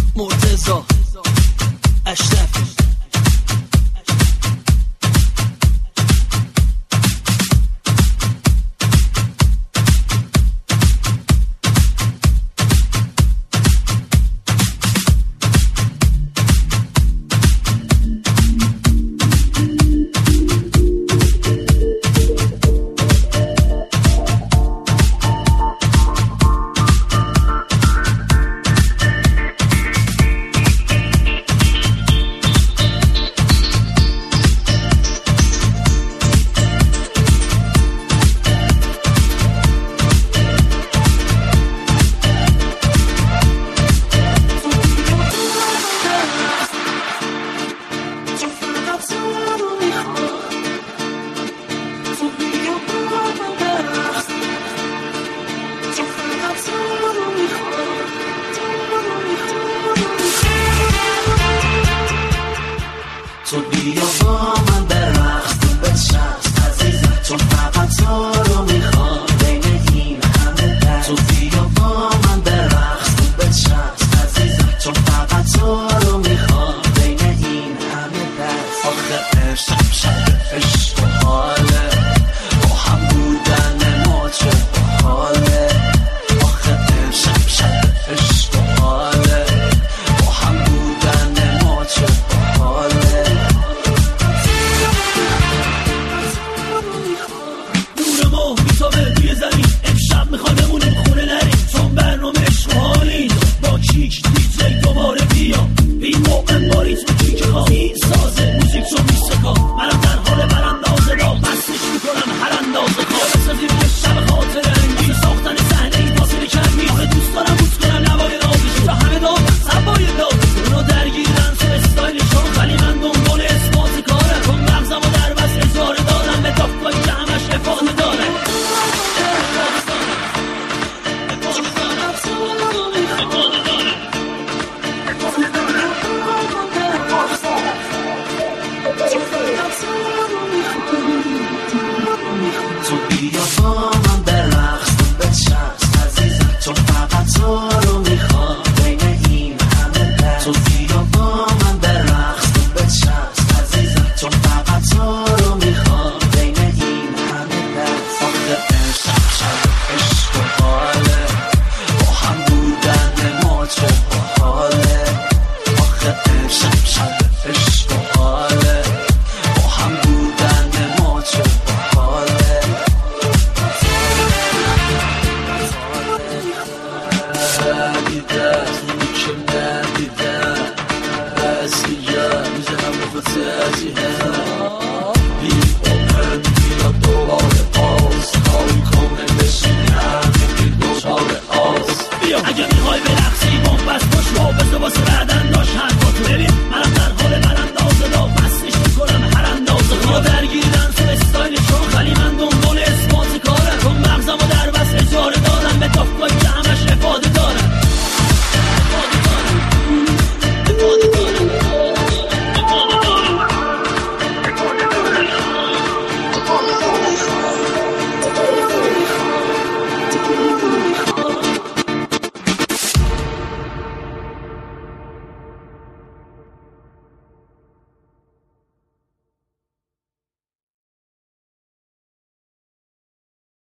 مرتضی اشرفی تو بیا با من برقص تو بچست عزیزم تو فقط تو رو میخوام بین این همه در تو بیا با من برقص تو بچست عزیزم تو فقط تو رو میخوام بین این همه در آخه عشق شب عشق و حاله با هم بودن ما چه حاله آخه عشق شب عشق و حاله با هم بودن ما چه حاله توی زمین امشب میخوام بمونیم خونه نریم چون برنامه اشغالی با کیک دیجی دوباره بیا این موقع با ریتم کیک خواهی سازه موزیک رو میسکا منم در حال براندازه دا بسش میکنم هر اندازه خواه بسازیم یه شب خاطر انگیز ساختن صحنه این فاصله کمی آخه دوست دارم بوز کنم نوای نازش تا همه دادن سبای دادش اونو درگیرن تو استایلشون خلی من دنبال اثبات کارم کن مغزم و در بس اجاره دارم به دافتایی که همش افاده داره تو بیا با من برقص تو بچست عزیزم تو فقط تو رو میخوام بین این همه در تو بیا با من برقص تو بچست عزیزم تو فقط تو رو میخوام بین این همه در آخه عشق شب عشق و حاله با هم بودن ما چه حاله آخه عشق شب عشق و حاله با هم بودن ما چه حاله ندیدت اونی که ندیدم بعضی ها میزنم و فتحی هم